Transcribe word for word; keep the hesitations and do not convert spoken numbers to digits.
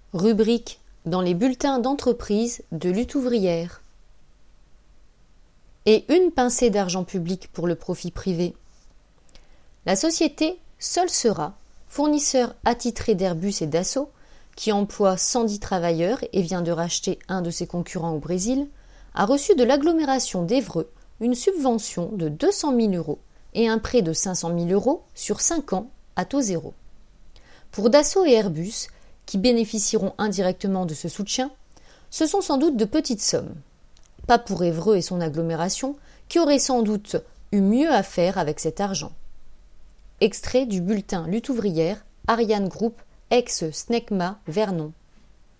Rubrique dans les bulletins d'entreprise de lutte ouvrière. Et une pincée d'argent public pour le profit privé. La société Sol Sera, fournisseur attitré d'Airbus et Dassault, qui emploie cent dix travailleurs et vient de racheter un de ses concurrents au Brésil, a reçu de l'agglomération d'Évreux une subvention de deux cent mille euros et un prêt de cinq cent mille euros sur cinq ans à taux zéro. Pour Dassault et Airbus, qui bénéficieront indirectement de ce soutien, ce sont sans doute de petites sommes. Pas pour Évreux et son agglomération, qui auraient sans doute eu mieux à faire avec cet argent. Extrait du bulletin Lutte ouvrière, Ariane Group, ex-Snecma, Vernon.